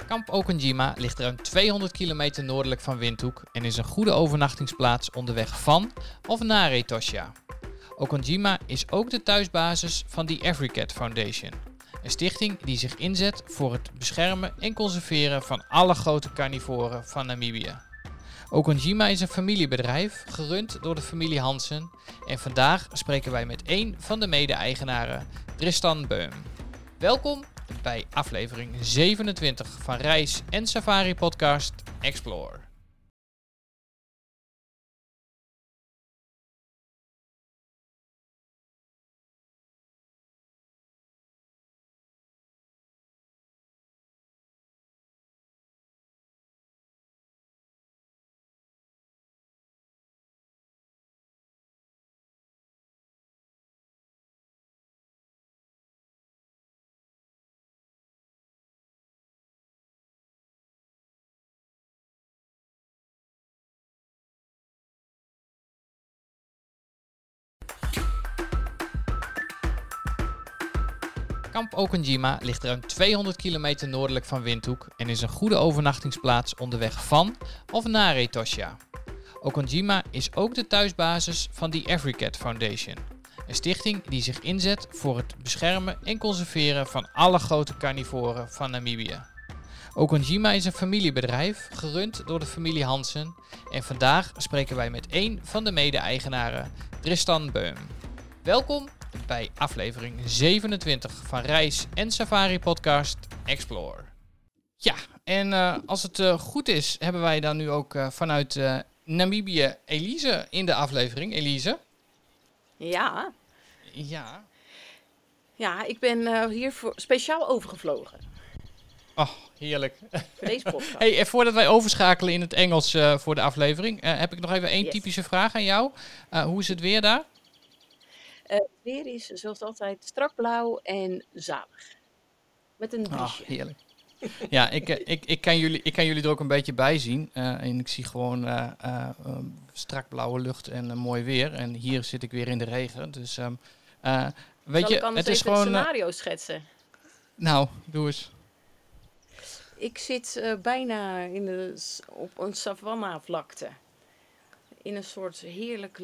Kamp Okunjima ligt ruim 200 kilometer noordelijk van Windhoek en is een goede overnachtingsplaats onderweg van of naar Etosha. Okunjima is ook de thuisbasis van The Africat Foundation, een stichting die zich inzet voor het beschermen en conserveren van alle grote carnivoren van Namibië. Okunjima is een familiebedrijf, gerund door de familie Hansen, en vandaag spreken wij met één van de mede-eigenaren, Tristan Beum. Welkom bij aflevering 27 van Reis- en Safari-podcast Explore. Kamp Okunjima ligt ruim 200 kilometer noordelijk van Windhoek en is een goede overnachtingsplaats onderweg van of naar Etosha. Okunjima is ook de thuisbasis van The Africat Foundation, een stichting die zich inzet voor het beschermen en conserveren van alle grote carnivoren van Namibië. Okunjima is een familiebedrijf, gerund door de familie Hansen, en vandaag spreken wij met één van de mede-eigenaren, Tristan Beum. Welkom bij aflevering 27 van Reis- en Safari-podcast Explore. Ja, en als het goed is, hebben wij dan nu ook vanuit Namibië Elise in de aflevering. Elise? Ja. Ja. Ja, ik ben hier speciaal overgevlogen. Oh, heerlijk. Voor deze podcast. Hey, en voordat wij overschakelen in het Engels voor de aflevering, heb ik nog even één typische vraag aan jou. Hoe is het weer daar? Het weer is zoals altijd strak blauw en zalig. Met een briesje. Heerlijk. Ja, ik kan jullie er ook een beetje bij zien. En ik zie gewoon strak blauwe lucht en mooi weer. En hier zit ik weer in de regen. Dus weet Zal je, ik anders het is even gewoon... het scenario schetsen? Nou, doe eens. Ik zit bijna op een savanna-vlakte. In een soort heerlijk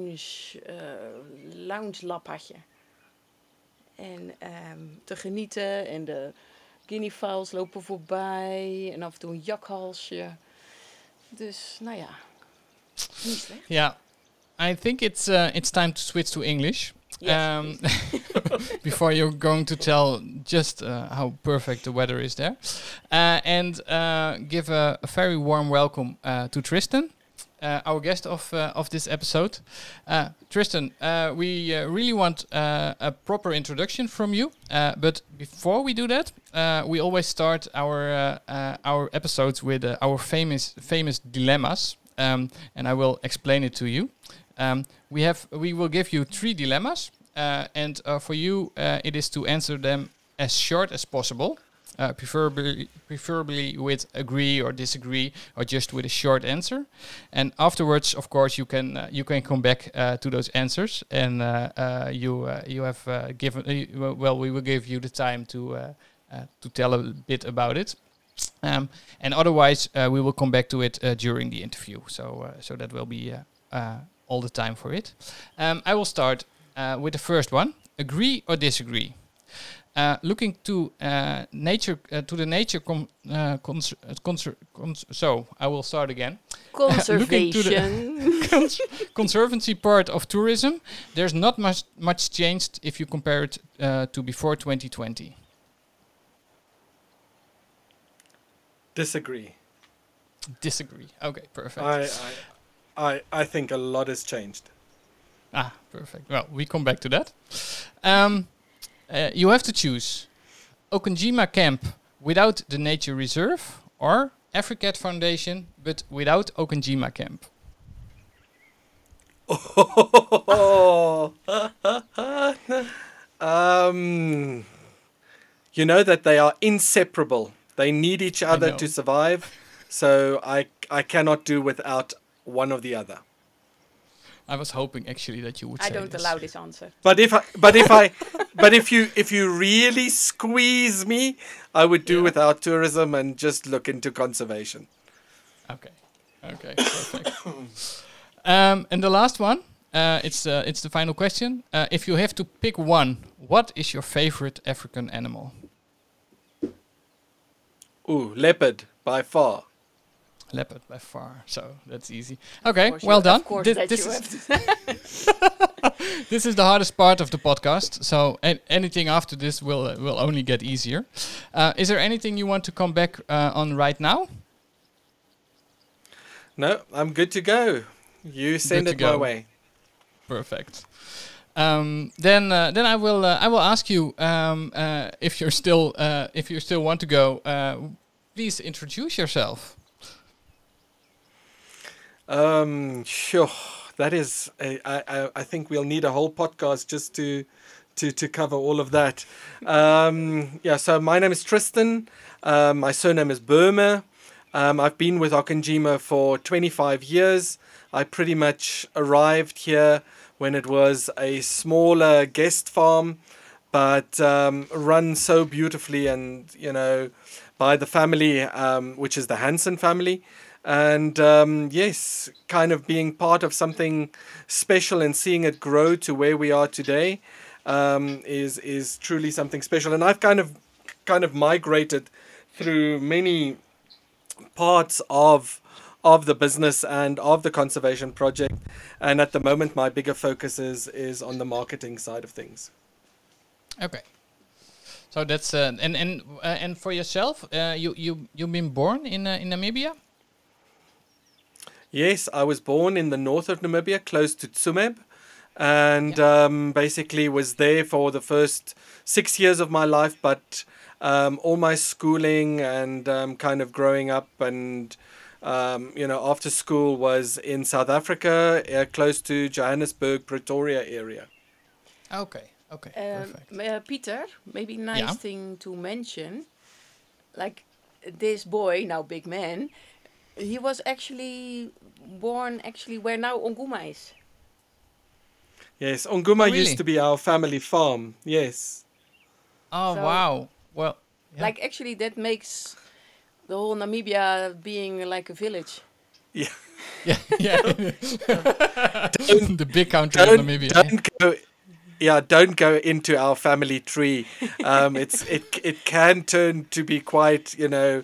lounge-lappadje. En te genieten. En de guinea fowls lopen voorbij. En af en toe een jakhalsje. Dus, nou ja. Niet slecht. Ja, I think it's time to switch to English. Yes, Before you're going to tell just how perfect the weather is there. And give a very warm welcome to Tristan, our guest of this episode. Tristan, we really want a proper introduction from you. But before we do that, we always start our episodes with our famous dilemmas. And I will explain it to you. We will give you 3 dilemmas, and for you, it is to answer them as short as possible, preferably with agree or disagree, or just with a short answer. And afterwards, of course, you can come back to those answers, and you have given. We will give you the time to tell a bit about it. And otherwise, we will come back to it during the interview. So that will be all the time for it. I will start with the first one. Agree or disagree? Looking to nature, to the nature. So I will start again. Conservation. Looking to the conservancy part of tourism, there's not much changed if you compare it to before 2020. Disagree. Disagree. Okay, perfect. I think a lot has changed. Perfect. Well, we come back to that. You have to choose Okunjima Camp without the nature reserve or Africat Foundation but without Okunjima Camp. You know that they are inseparable. They need each other to survive. So I cannot do without one or the other. I was hoping actually that you would I say don't this. allow this answer. But if you really squeeze me, I would do Yeah. without tourism and just look into conservation. Okay. Okay. Perfect. And the last one. It's the final question. If you have to pick one, what is your favorite African animal? Ooh, leopard by far. Leopard by far. So that's easy. Okay, Of course well you- done. Of course that This you is have to. this is the hardest part of the podcast. So anything after this will only get easier. Is there anything you want to come back on right now? No, I'm good to go. You send Good it to my go. way. Perfect. Then I will ask you if you still want to go. Please introduce yourself. Sure. That is, I think we'll need a whole podcast just to cover all of that. Yeah, so my name is Tristan. My surname is Burma. I've been with Okanjima for 25 years. I pretty much arrived here when it was a smaller guest farm, but run so beautifully and, by the family, which is the Hansen family. And yes, kind of being part of something special and seeing it grow to where we are today is truly something special. And I've kind of migrated through many parts of the business and of the conservation project, and at the moment my bigger focus is on the marketing side of things. Okay. So that's and for yourself, you've been born in Namibia. Yes, I was born in the north of Namibia, close to Tsumeb, and basically was there for the first 6 years of my life, but all my schooling and kind of growing up and after school was in South Africa, close to Johannesburg, Pretoria area. Okay. Okay. Perfect. Peter, maybe nice Yeah. thing to mention, like this boy, now big man, he was actually born where now Onguma is. Yes, Onguma really? used to be our family farm. Yes. Oh So- wow. Well. Yeah. Like actually that makes the whole Namibia being like a village. Yeah. Yeah. Yeah. The big country of Namibia. Don't go into our family tree. It can turn to be quite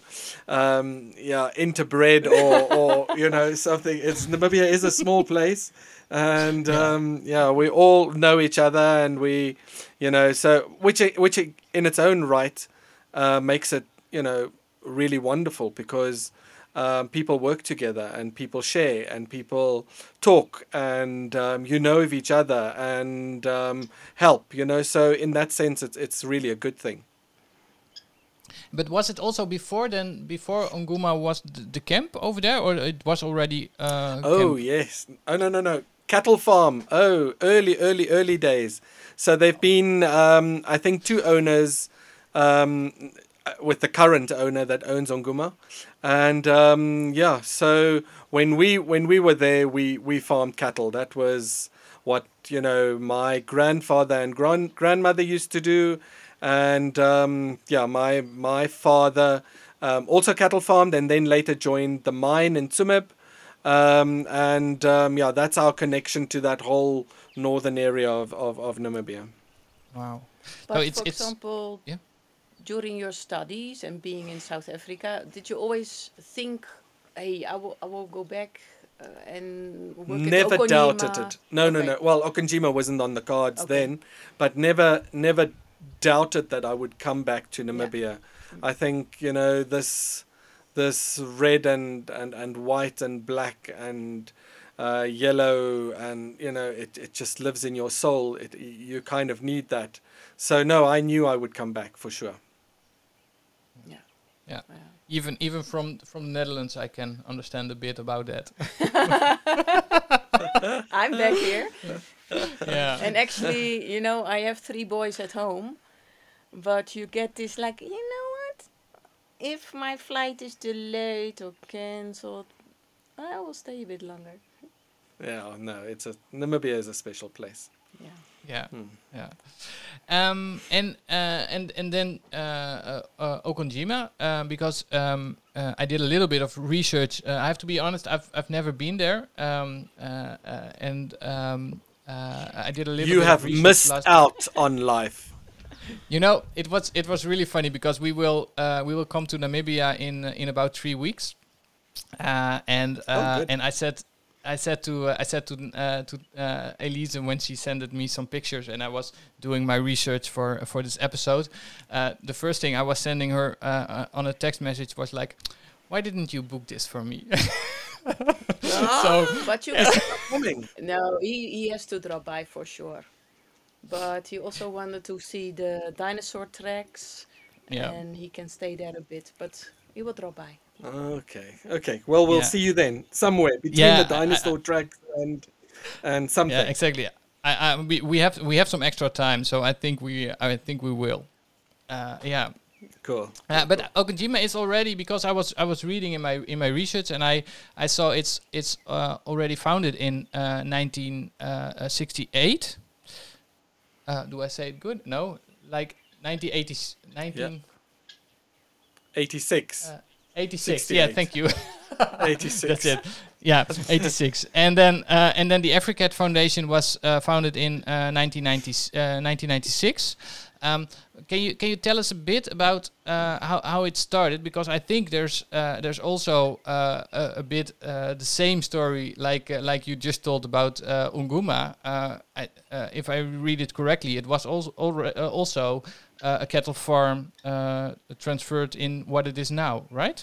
interbred or something. Namibia is a small place, and we all know each other, and we so which in its own right makes it really wonderful because people work together and people share and people talk and of each other and help. So in that sense, it's really a good thing. But was it also before Onguma was the camp over there, or it was already? Oh camp? yes. Oh no. Cattle farm. Oh, early days. So there've been I think 2 owners. With the current owner that owns Onguma, and so when we were there, we farmed cattle. That was what my grandfather and grandmother used to do, and my father also cattle farmed, and then later joined the mine in Tsumeb, that's our connection to that whole northern area of Namibia. Wow. But So for it's example, yeah. during your studies and being in South Africa, did you always think, "Hey, I will go back and work Never at Okonjima"? doubted it. No. Okay. Well, Okanjima wasn't on the cards Okay. then, but never doubted that I would come back to Namibia. I think this red and white and black and yellow and it just lives in your soul. You kind of need that. So no, I knew I would come back for sure. Yeah. Even from the Netherlands, I can understand a bit about that. I'm back here. Yeah. And actually, I have 3 boys at home, but you get this like, you know what? If my flight is delayed or cancelled, I will stay a bit longer. Yeah, no, Namibia is a special place. Yeah. Yeah, Hmm. yeah. And then Okonjima, because I did a little bit of research. I have to be honest, I've never been there, I did a little You bit of have research missed last. out on life. You know, it was really funny because we will come to Namibia in about 3 weeks, Oh, good. and I said to Elise when she sent me some pictures, and I was doing my research for this episode. The first thing I was sending her on a text message was like, "Why didn't you book this for me?" So But you Coming. no, he has to drop by for sure. But he also wanted to see the dinosaur tracks, yeah, and he can stay there a bit. But he will drop by. Okay. Okay. Well, we'll yeah, see you then, somewhere between the yeah. I, dinosaur tracks and yeah, something. exactly. We have some extra time, so I think we will. Yeah. Cool. But Okonjima is already, because I was reading in my research, and I saw it's already founded in 1968. Do I say it good? No, like 1980, Yeah. 1986. 86. 86. Yeah, 68. thank you. 86. That's it. Yeah, 86. And then the AfriCat Foundation was founded in 1996. Can you tell us a bit about how it started? Because I think there's also a bit the same story like you just told about Unguma. If I read it correctly, it was also a cattle farm transferred in what it is now, right?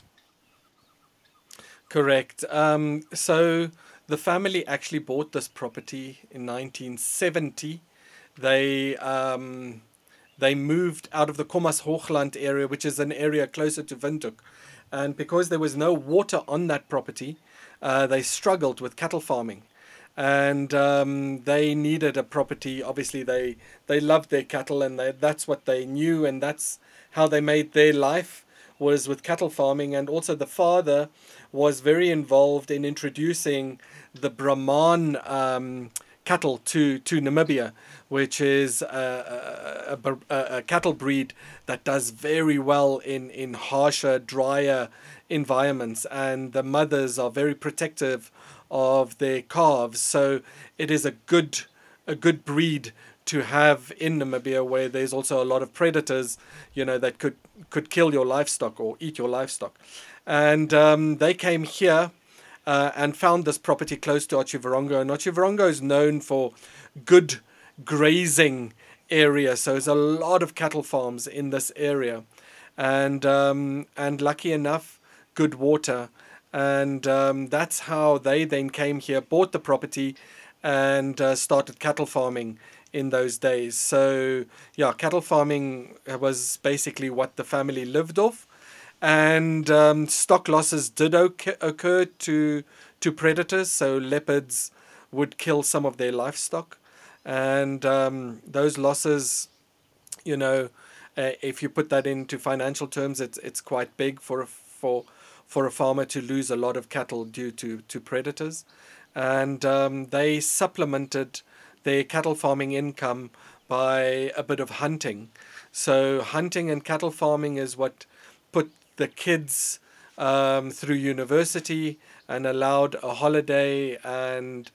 Correct. So the family actually bought this property in 1970. They they moved out of the Kommas Hoogland area, which is an area closer to Windhoek, and because there was no water on that property, they struggled with cattle farming, and they needed a property. Obviously, they loved their cattle, and that's what they knew, and that's how they made their life, was with cattle farming. And also the father was very involved in introducing the Brahman cattle to Namibia, which is a cattle breed that does very well in harsher, drier environments, and the mothers are very protective of their calves. So it is a good breed to have in Namibia, where there's also a lot of predators, that could kill your livestock or eat your livestock. And they came here and found this property close to Otjiwarongo. And Otjiwarongo is known for good grazing area, so there's a lot of cattle farms in this area, and lucky enough, good water. And that's how they then came here, bought the property, and started cattle farming in those days. So yeah, cattle farming was basically what the family lived off. And stock losses did occur to predators, so leopards would kill some of their livestock, and those losses, if you put that into financial terms, it's quite big for a farmer to lose a lot of cattle due to predators. And they supplemented their cattle farming income by a bit of hunting. So hunting and cattle farming is what put the kids through university and allowed a holiday, and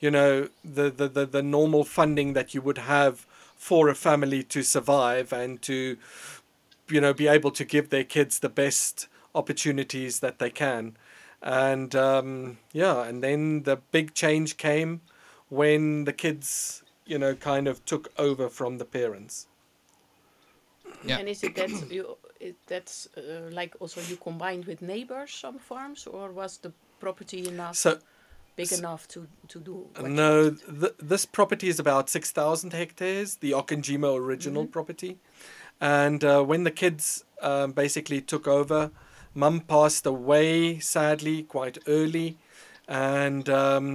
the normal funding that you would have for a family to survive and to be able to give their kids the best opportunities that they can. And and then the big change came when the kids kind of took over from the parents. Yeah. And is it that that's like also you combined with neighbors some farms, or was the property enough So big enough to do what no, you did? this property is about 6,000 hectares, the Okonjima original property. And when the kids basically took over, Mum passed away sadly quite early, and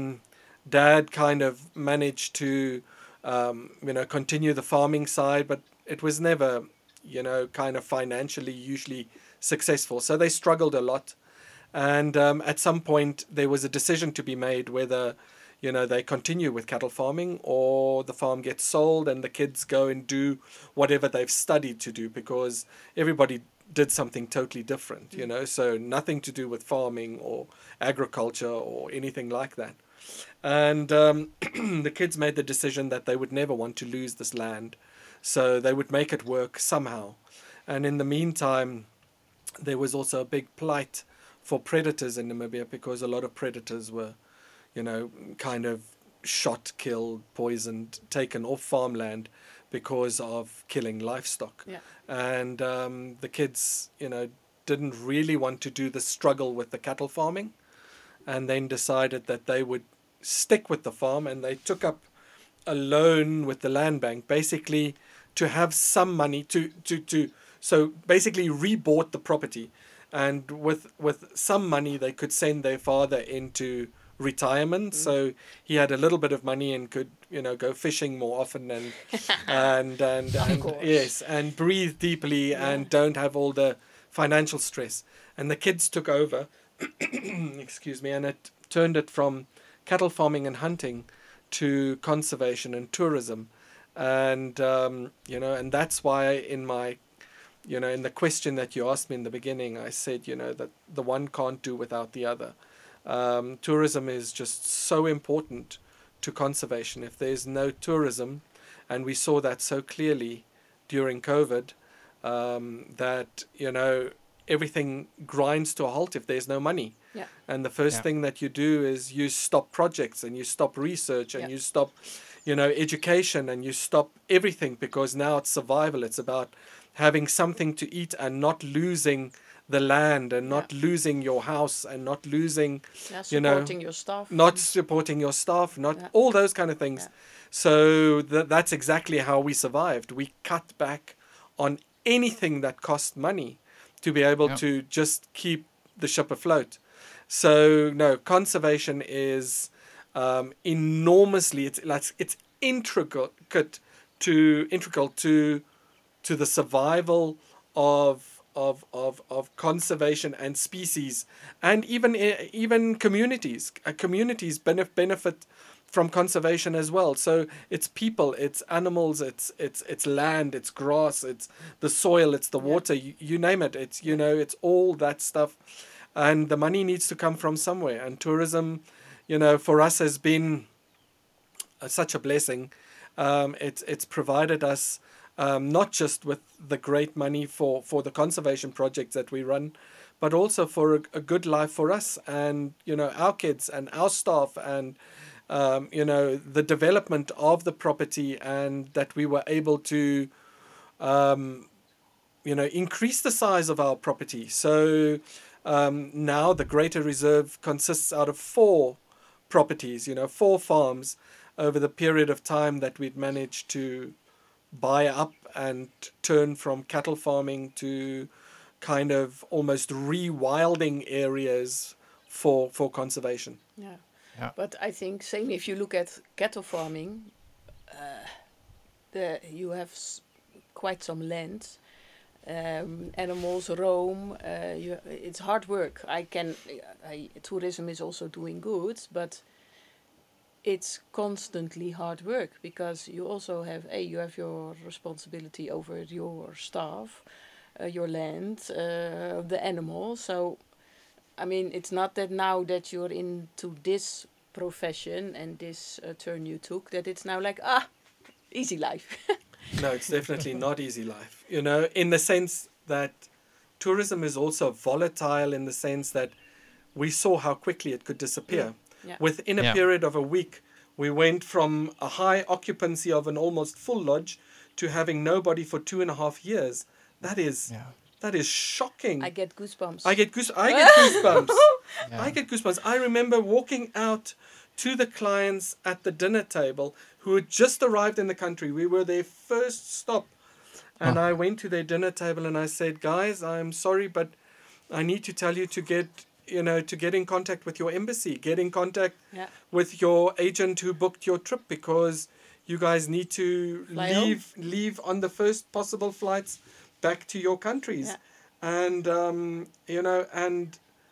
Dad kind of managed to continue the farming side, but it was never kind of financially usually successful. So they struggled a lot. And at some point, there was a decision to be made whether, they continue with cattle farming, or the farm gets sold and the kids go and do whatever they've studied to do, because everybody did something totally different, so nothing to do with farming or agriculture or anything like that. And the kids made the decision that they would never want to lose this land, so they would make it work somehow. And in the meantime, there was also a big plight for predators in Namibia, because a lot of predators were, kind of shot, killed, poisoned, taken off farmland because of killing livestock. Yeah. And the kids, didn't really want to do the struggle with the cattle farming, and then decided that they would stick with the farm, and they took up a loan with the land bank, basically to have some money so basically rebought the property, and with some money they could send their father into retirement. So he had a little bit of money and could go fishing more often and yes, and breathe deeply and don't have all the financial stress. And the kids took over excuse me, and it turned it from cattle farming and hunting to conservation and tourism. And and that's why in my in the question that you asked me in the beginning, I said that the one can't do without the other. Tourism is just so important to conservation. If there's no tourism, and we saw that so clearly during COVID, that everything grinds to a halt if there's no money. Yeah. And the first thing that you do is you stop projects, and you stop research, and you stop education, and you stop everything, because now it's survival. It's about having something to eat and not losing the land, and not losing your house, and not losing supporting your staff, not supporting your staff, not all those kind of things. So that's exactly how we survived. We cut back on anything that cost money to be able to just keep the ship afloat. So no, conservation is enormously, it's integral to the survival of conservation and species, and even communities. Communities benefit from conservation as well. So it's people, it's animals, it's land, it's grass, it's the soil, it's the water. You name it. It's it's all that stuff, and the money needs to come from somewhere. And tourism, for us has been such a blessing. It's provided us. Not just with the great money for the conservation projects that we run, but also for a good life for us and, our kids and our staff, and, the development of the property, and that we were able to, increase the size of our property. So now the Greater Reserve consists out of 4 properties, 4 farms over the period of time that we'd managed to buy up and turn from cattle farming to kind of almost rewilding areas for conservation. Yeah. But I think same if you look at cattle farming, you have quite some land. Animals roam. It's hard work. Tourism is also doing good, but it's constantly hard work, because you also have your responsibility over your staff, your land, the animals. So, I mean, it's not that now that you're into this profession and this turn you took, that it's now like, easy life. No, it's definitely not easy life. In the sense that tourism is also volatile, in the sense that we saw how quickly it could disappear. Yeah. Within a period of a week, we went from a high occupancy of an almost full lodge to having nobody for 2.5 years. That is shocking. I get goosebumps. I get goosebumps. I get goosebumps. I remember walking out to the clients at the dinner table who had just arrived in the country. We were their first stop. And I went to their dinner table and I said, guys, I'm sorry, but I need to tell you to get in contact with your embassy, get in contact with your agent who booked your trip, because you guys need to leave on the first possible flights back to your countries. And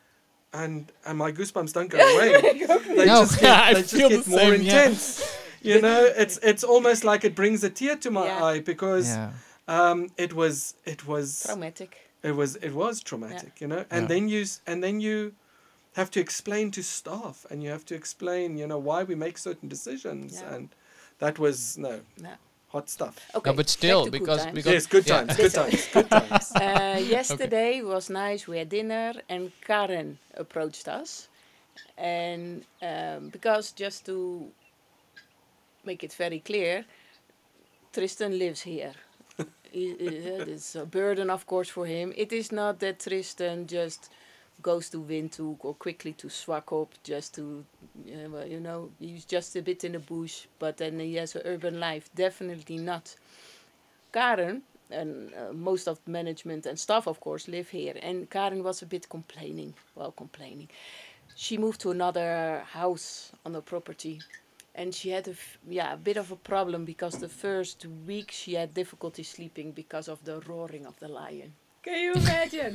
and my goosebumps don't go away. They No, just get, I they just feel get the more same, yeah. intense. You know, it's almost like it brings a tear to my Yeah. eye because Yeah. it was Traumatic. it was traumatic, you know. And Yeah. then you have to explain to staff, and you have to explain, you know, why we make certain decisions, Yeah. and that was No. hot stuff. Okay. No, but still, back to good because times. because Yes, good yeah. times, good times, good times. Yesterday was nice. We had dinner, and Karen approached us, and because just to make it very clear, Tristan lives here. It's a burden, of course, for him. It is not that Tristan just goes to Windhoek or quickly to Swakop just to, well, you know, he's just a bit in the bush, but then he has an urban life. Definitely not. Karen, and most of management and staff, of course, live here. And Karen was a bit complaining. She moved to another house on the property. And she had a bit of a problem because the first week she had difficulty sleeping because of the roaring of the lion. Can you imagine?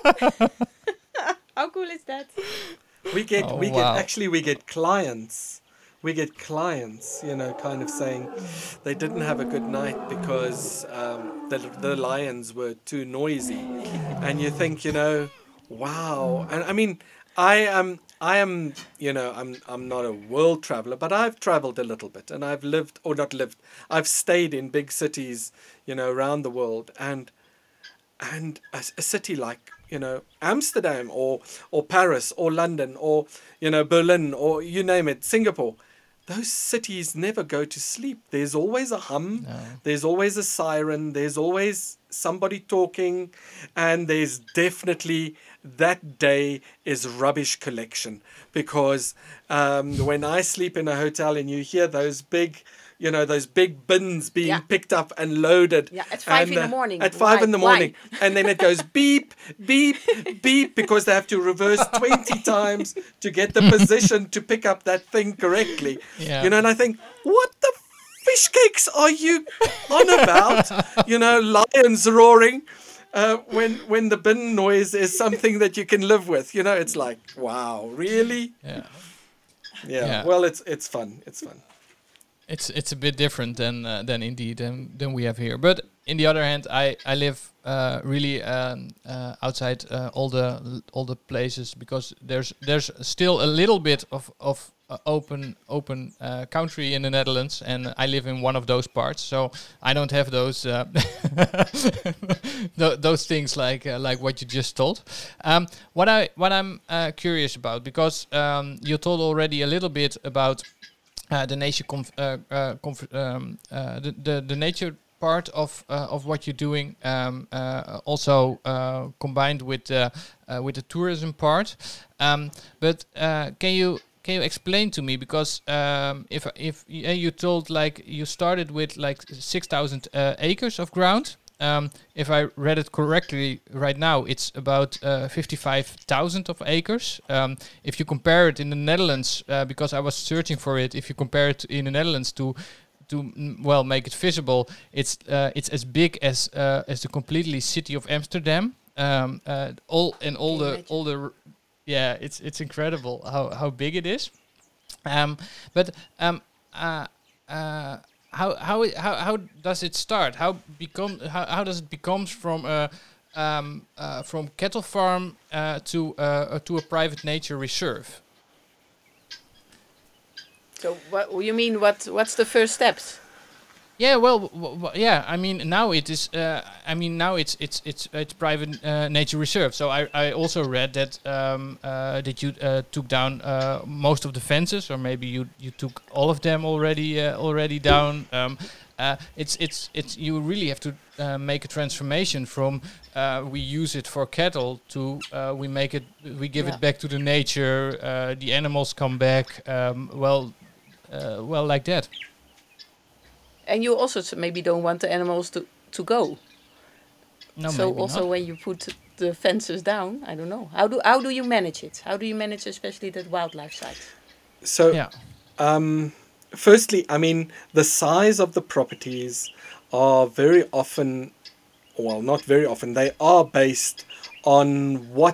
How cool is that? We get Oh, we wow. get clients. We get clients, you know, kind of saying they didn't have a good night because the lions were too noisy, and you think, you know, wow. And I mean, I am, you know, I'm not a world traveler, but I've traveled a little bit, and I've lived, or not lived, I've stayed in big cities, you know, around the world, and a city like, you know, Amsterdam or Paris or London or, you know, Berlin or you name it, Singapore, those cities never go to sleep. There's always a hum, No. there's always a siren, there's always somebody talking, and there's definitely that day is rubbish collection, because when I sleep in a hotel and you hear those big, you know, those big bins being Yeah. picked up and loaded. Yeah, at 5 in the and, morning. At 5 in the Why? morning. And then it goes beep, beep, beep, because they have to reverse 20 times to get the position to pick up that thing correctly. Yeah. You know, and I think, what the fish cakes are you on about? You know, lions roaring. When the bin noise is something that you can live with, you know, it's like, wow, really? Yeah. Yeah. Yeah. Well, it's fun. It's fun. It's a bit different than indeed than we have here. But in the other hand, I live really outside all the places, because there's still a little bit of open country in the Netherlands, and I live in one of those parts, so I don't have those those things like what you just told. What I'm curious about, because you told already a little bit about the nature the nature part of what you're doing, also combined with the tourism part. But can you explain to me, because if you told, like, you started with like 6,000 acres of ground. If I read it correctly, right now it's about 55,000 of acres. If you compare it in the Netherlands, because I was searching for it, if you compare it in the Netherlands to make it visible, it's as big as the completely city of Amsterdam. All the yeah, it's incredible how big it is. How does it start? How does it become from cattle farm to a private nature reserve? So what you mean? What's the first steps? Yeah, well, yeah. I mean, now it is. Now it's private nature reserve. So I also read that that you took down most of the fences, or maybe you took all of them already down. It's you really have to make a transformation from we use it for cattle to we give it back to the nature. The animals come back. Like that. And you also maybe don't want the animals to go. No, so maybe also not. when you put the fences down, I don't know. How do you manage it? How do you manage especially that wildlife side? So, Yeah. Firstly, I mean, the size of the properties are very often, well, not very often, they are based on what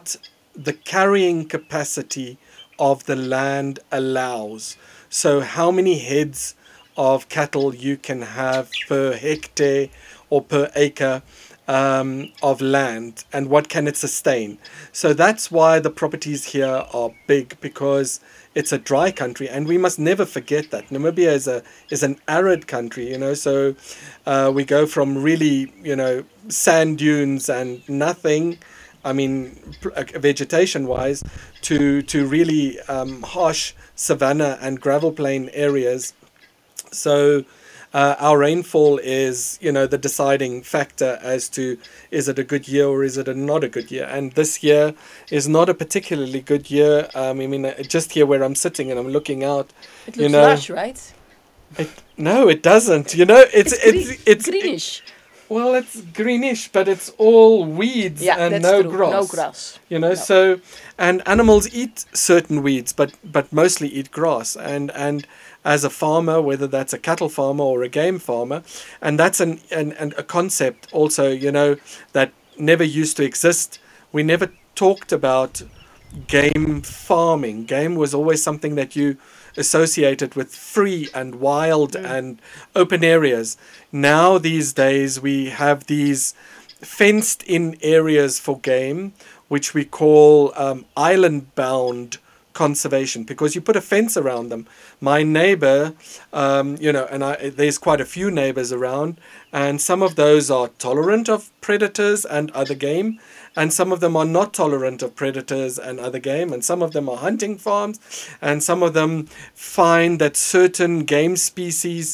the carrying capacity of the land allows. So how many heads of cattle you can have per hectare or per acre of land, and what can it sustain. So that's why the properties here are big, because it's a dry country, and we must never forget that Namibia is an arid country, so we go from really, sand dunes and nothing, I mean, vegetation wise, to really harsh savanna and gravel plain areas. So our rainfall is, the deciding factor as to, is it a good year or is it not a good year? And this year is not a particularly good year. I mean, just here where I'm sitting and I'm looking out, It looks lush, right? No, it doesn't. It's greenish. Well, it's greenish, but it's all weeds and no true. grass. No grass. No. So, and animals eat certain weeds, but mostly eat grass. And as a farmer, whether that's a cattle farmer or a game farmer, and that's a concept also, that never used to exist. We never talked about game farming. Game was always something that you associated with free and wild and open areas. Now these days we have these fenced in areas for game, which we call island bound conservation, because you put a fence around them. My neighbor, there's quite a few neighbors around, and some of those are tolerant of predators and other game, and some of them are not tolerant of predators and other game, and some of them are hunting farms, and some of them find that certain game species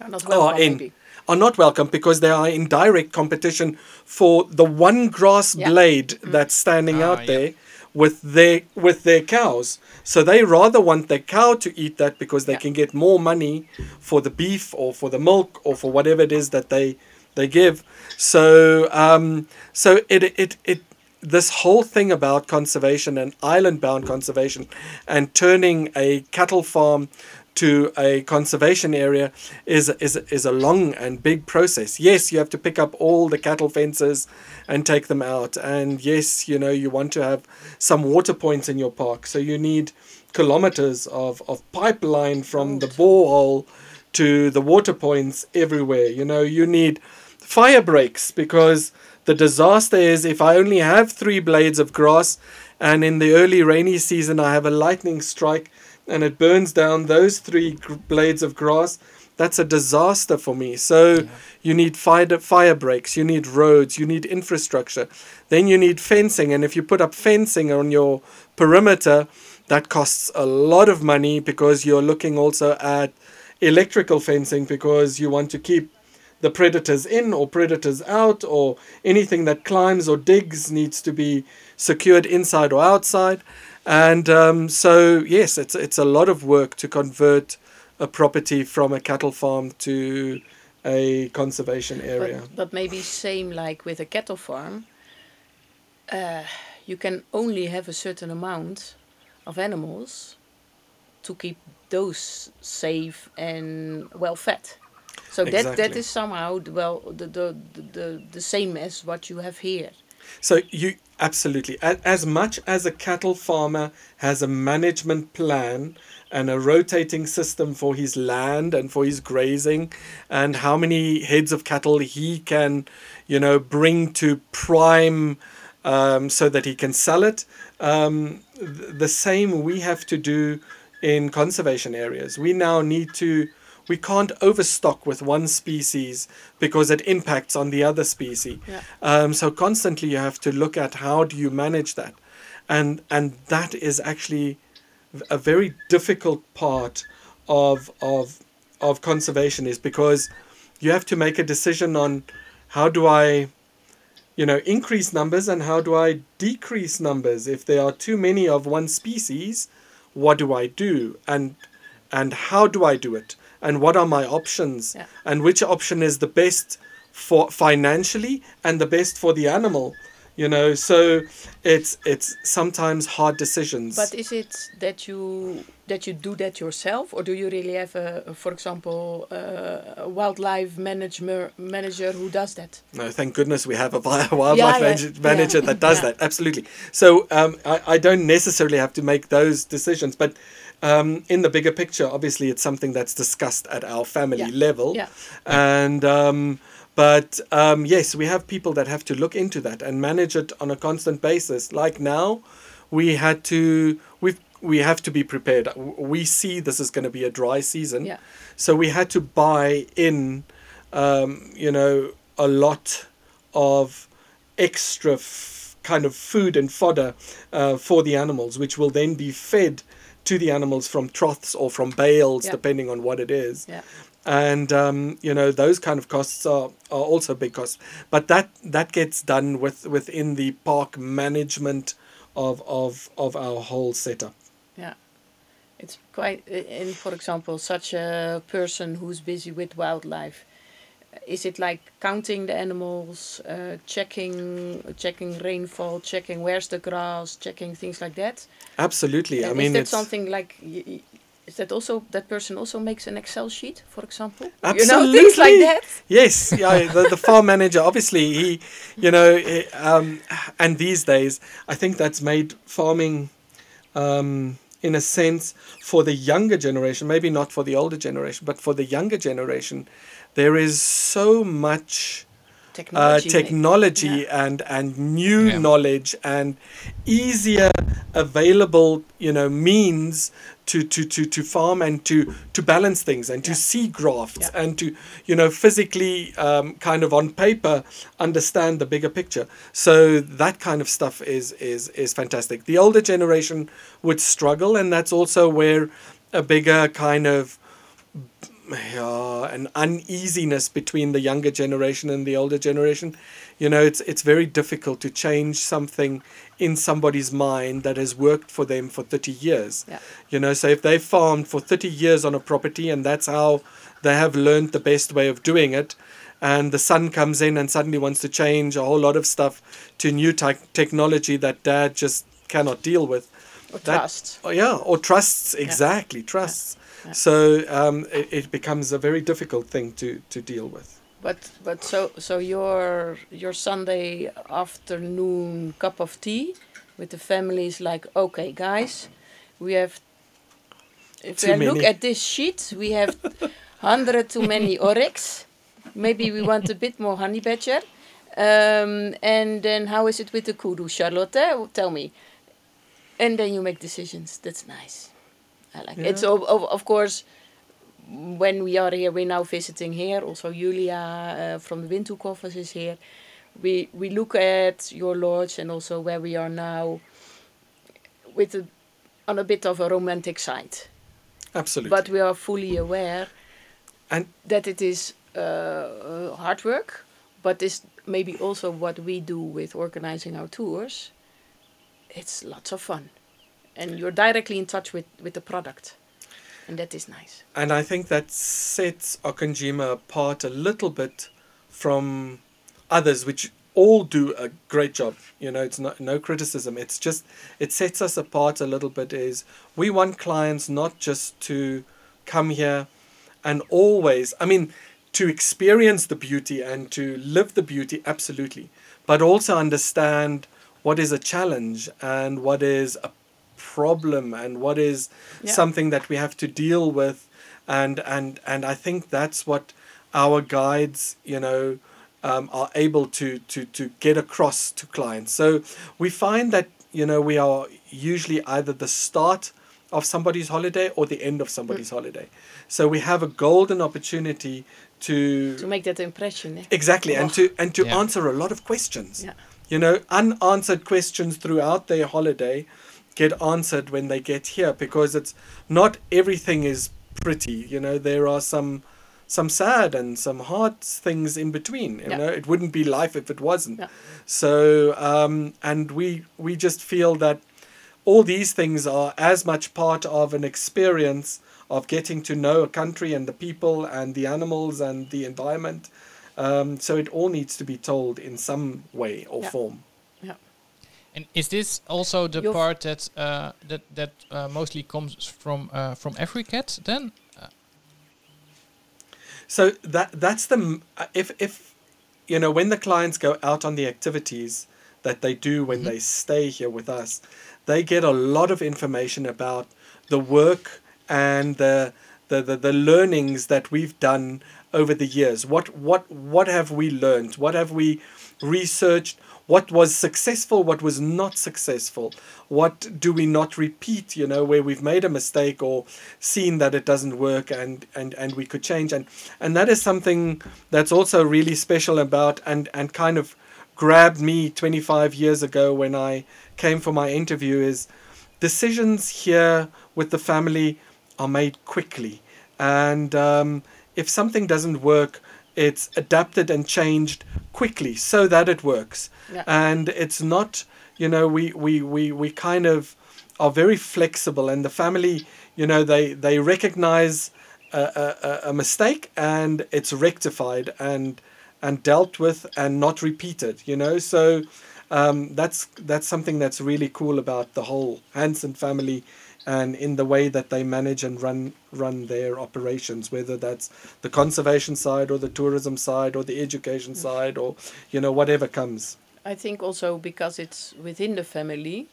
are not welcome because they are in direct competition for the one grass blade that's standing out there with their cows. So they rather want their cow to eat that because they can get more money for the beef or for the milk or for whatever it is that they give. So this whole thing about conservation and island-bound conservation and turning a cattle farm to a conservation area is a long and big process. Yes, you have to pick up all the cattle fences and take them out. And yes, you want to have some water points in your park. So you need kilometers of pipeline from the borehole to the water points everywhere. You need fire breaks, because the disaster is if I only have 3 blades of grass and in the early rainy season I have a lightning strike and it burns down those 3 blades of grass, that's a disaster for me. So you need fire breaks, you need roads, you need infrastructure. Then you need fencing. And if you put up fencing on your perimeter, that costs a lot of money, because you're looking also at electrical fencing, because you want to keep the predators in or predators out, or anything that climbs or digs needs to be secured inside or outside. And so, yes, it's a lot of work to convert a property from a cattle farm to a conservation area. But maybe same like with a cattle farm, you can only have a certain amount of animals to keep those safe and well fed. So that is somehow the same as what you have here. So you absolutely, as much as a cattle farmer has a management plan and a rotating system for his land and for his grazing, and how many heads of cattle he can, bring to prime so that he can sell it, the same we have to do in conservation areas. We can't overstock with one species because it impacts on the other species. So constantly you have to look at how do you manage that. And that is actually a very difficult part of conservation, is because you have to make a decision on how do I increase numbers and how do I decrease numbers. If there are too many of one species, what do I do? And how do I do it? And what are my options? And which option is the best for financially and the best for the animal? you know. So it's sometimes hard decisions. But is it that you do that yourself, or do you really have for example, a wildlife manager who does that? No, thank goodness we have a wildlife manager that does Yeah. that. Absolutely. So I don't necessarily have to make those decisions, but in the bigger picture, obviously, it's something that's discussed at our family level. Yeah. And but yes, we have people that have to look into that and manage it on a constant basis. Like now, we have to be prepared. We see this is going to be a dry season, Yeah. so we had to buy in, a lot of extra kind of food and fodder for the animals, which will then be fed to the animals from troughs or from bales, depending on what it is. Yeah. And those kind of costs are also big costs, but that gets done within the park management of our whole setup. Yeah. It's quite, and for example, such a person who's busy with wildlife, is it like counting the animals, checking rainfall, checking where's the grass, checking things like that? Absolutely. And I mean, is that it's something like, is that also, that person also makes an Excel sheet, for example? absolutely Things like that? Yes, yeah. The farm manager, obviously, he, and these days, I think that's made farming, in a sense, for the younger generation, maybe not for the older generation, but for the younger generation, there is so much technology and new knowledge and easier available means to farm and to balance things and to see graphs and to physically kind of on paper understand the bigger picture. So that kind of stuff is fantastic. The older generation would struggle, and that's also where a bigger kind of an uneasiness between the younger generation and the older generation. It's very difficult to change something in somebody's mind that has worked for them for 30 years. So if they farmed for 30 years on a property and that's how they have learned the best way of doing it, and the son comes in and suddenly wants to change a whole lot of stuff to new technology that dad just cannot deal with. Or trusts. Or trusts, exactly, trusts. Yeah. So it becomes a very difficult thing to deal with. But so your Sunday afternoon cup of tea with the family is like, okay, guys, we have. If we look at this sheet, we have 100 too many oryx. Maybe we want a bit more honey badger. And then how is it with the kudu, Charlotte? Tell me. And then you make decisions. That's nice. I like it. It's of course. When we are here, we're now visiting here. Also, Julia from the Windhoek office is here. We look at your lodge and also where we are now, on a bit of a romantic side. Absolutely. But we are fully aware and that it is hard work, but this maybe also what we do with organizing our tours. It's lots of fun, and you're directly in touch with the product. And that is nice. And I think that sets Okonjima apart a little bit from others, which all do a great job. It's no criticism. It's just, it sets us apart a little bit is we want clients not just to come here and always, to experience the beauty and to live the beauty, absolutely. But also understand what is a challenge and what is a problem and what is something that we have to deal with, and I think that's what our guides are able to get across to clients. So we find that we are usually either the start of somebody's holiday or the end of somebody's holiday. So we have a golden opportunity to make that impression. Exactly, and to answer a lot of questions. Unanswered questions throughout their holiday get answered when they get here, because it's not everything is pretty. There are some sad and some hard things in between. It wouldn't be life if it wasn't. So and we just feel that all these things are as much part of an experience of getting to know a country and the people and the animals and the environment. So it all needs to be told in some way or form. Yeah. And is this also the You've- part that mostly comes from Africat then? So that's if you know, when the clients go out on the activities that they do when they stay here with us, they get a lot of information about the work and the learnings that we've done over the years. What have we learned? What have we researched? What was successful? What was not successful? What do we not repeat? You know, where we've made a mistake or seen that it doesn't work, and we could change. And that is something that's also really special about and kind of grabbed me 25 years ago when I came for my interview. Is decisions here with the family are made quickly, and if something doesn't work, it's adapted and changed quickly so that it works. Yeah. And it's not, you know, we kind of are very flexible, and the family, you know, they recognize a mistake and it's rectified and dealt with and not repeated, you know. So that's something that's really cool about the whole Hansen family, and in the way that they manage and run their operations, whether that's the conservation side or the tourism side or the education side, or, you know, whatever comes. I think also because it's within the family,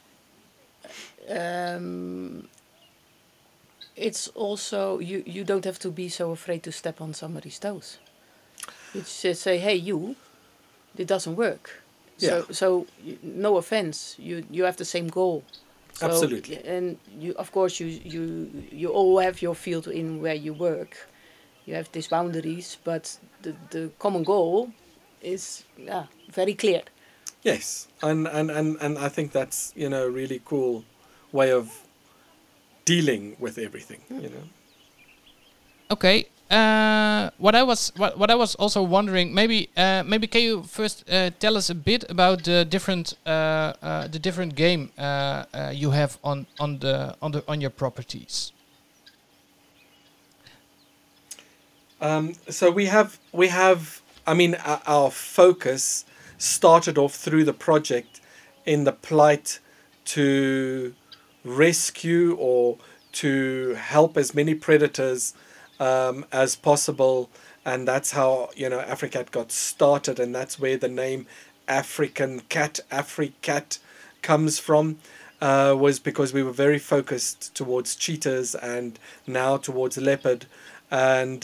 it's also, you don't have to be so afraid to step on somebody's toes. You just say, hey, it doesn't work. Yeah. So no offense, you have the same goal. So, Absolutely. And you, of course, you all have your field in where you work. You have these boundaries, but the common goal is very clear. Yes, and I think that's, you know, a really cool way of dealing with everything, you know. Okay. What I was also wondering, maybe can you first tell us a bit about the different game you have on your properties? So we have. I mean, our focus started off through the project in the plight to rescue or to help as many predators as possible, and that's how, you know, Africat got started, and that's where the name African cat, Africat, comes from. Was because we were very focused towards cheetahs and now towards leopard, and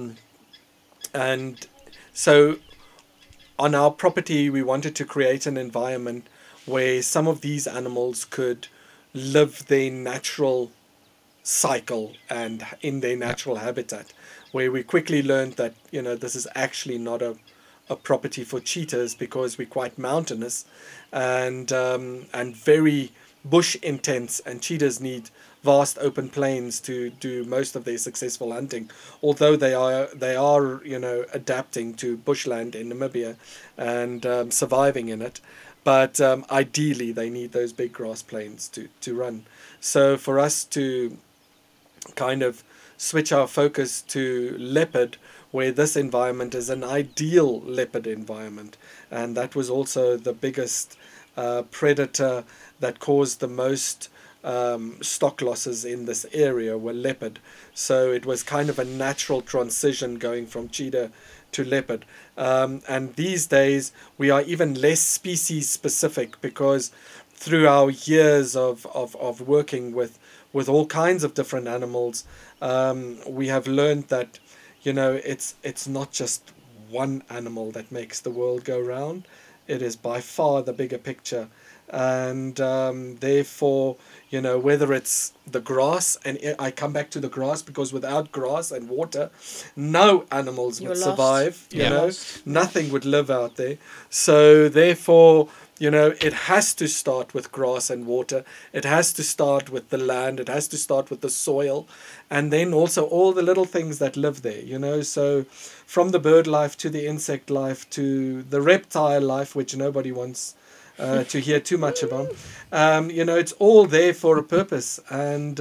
so on our property we wanted to create an environment where some of these animals could live their natural cycle and in their natural habitat, where we quickly learned that, you know, this is actually not a property for cheetahs because we're quite mountainous and very bush intense, and cheetahs need vast open plains to do most of their successful hunting, although they are you know, adapting to bushland in Namibia and surviving in it. But ideally they need those big grass plains to run. So for us to kind of switch our focus to leopard, where this environment is an ideal leopard environment, and that was also the biggest predator that caused the most stock losses in this area were leopard. So it was kind of a natural transition going from cheetah to leopard. And these days we are even less species specific, because through our years of working with all kinds of different animals, we have learned that, you know, it's not just one animal that makes the world go round. It is by far the bigger picture. And therefore, you know, whether it's the grass, and I come back to the grass because without grass and water, no animals would survive. You know, nothing would live out there. So therefore, you know, it has to start with grass and water. It has to start with the land. It has to start with the soil, and then also all the little things that live there. You know, so from the bird life to the insect life to the reptile life, which nobody wants to hear too much about. You know, it's all there for a purpose, and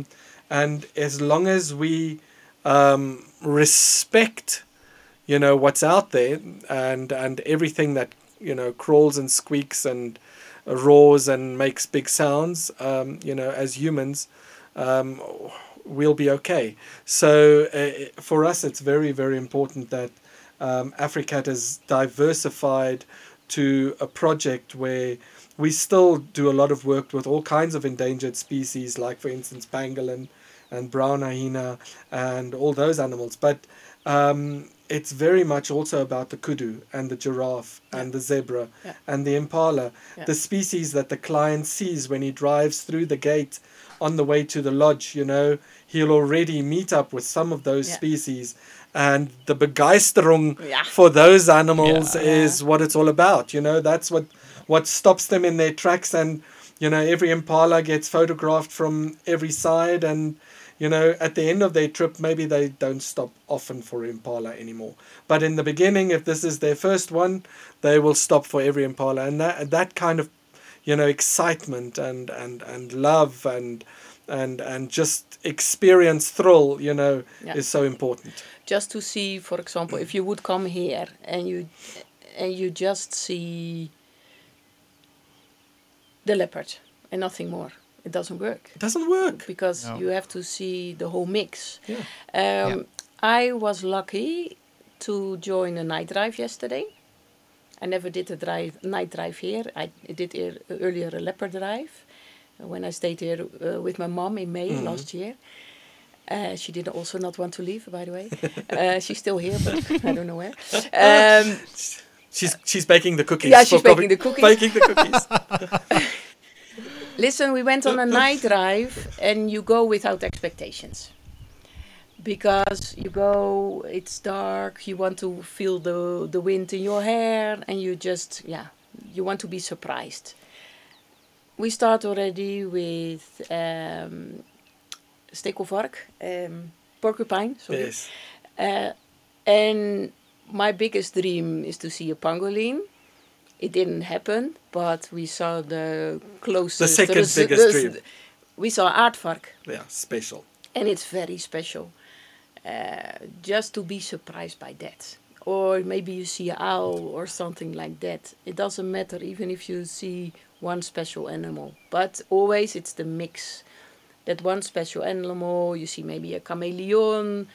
as long as we respect, you know, what's out there and everything that crawls and squeaks and roars and makes big sounds, as humans, um, we'll be okay. So for us, it's very, very important that AfriCat is diversified to a project where we still do a lot of work with all kinds of endangered species, like, for instance, pangolin and brown hyena and all those animals. But it's very much also about the kudu and the giraffe and the zebra and the impala, the species that the client sees when he drives through the gate on the way to the lodge. He'll already meet up with some of those species, and the begeisterung for those animals is what it's all about. That's what stops them in their tracks, and every impala gets photographed from every side, and at the end of their trip, maybe they don't stop often for impala anymore. But in the beginning, if this is their first one, they will stop for every impala. And that kind of, excitement and love and just experience thrill, is so important. Just to see, for example, if you would come here and you just see the leopard and nothing more. It doesn't work. It doesn't work. Because you have to see the whole mix. Yeah. I was lucky to join a night drive yesterday. I never did a night drive here. I did earlier a leopard drive when I stayed here with my mom in May last year. She did also not want to leave, by the way. She's still here, but I don't know where. She's baking the cookies. Yeah, she's baking the cookies. Baking the cookies. Listen, we went on a night drive, and you go without expectations. Because you go, it's dark, you want to feel the wind in your hair, and you just, you want to be surprised. We start already with stekelvark, porcupine, sorry. Yes. And my biggest dream is to see a pangolin. It didn't happen, but we saw the closest... The second biggest dream. We saw aardvark. Yeah, special. And it's very special. Just to be surprised by that. Or maybe you see an owl or something like that. It doesn't matter, even if you see one special animal. But always it's the mix. That one special animal, you see maybe a chameleon...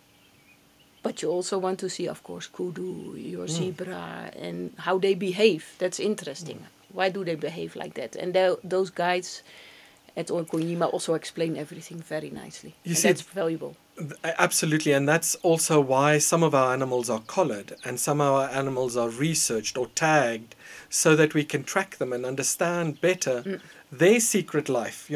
But you also want to see, of course, kudu, your zebra, and how they behave. That's interesting. Why do they behave like that? And those guides at Okonyima also explain everything very nicely. That's valuable. Absolutely, and that's also why some of our animals are collared and some of our animals are researched or tagged so that we can track them and understand better their secret life,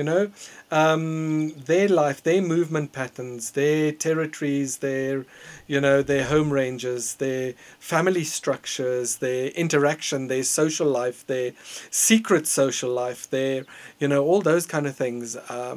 their life, their movement patterns, their territories, their home ranges, their family structures, their interaction, their social life, their secret social life, their, all those kind of things.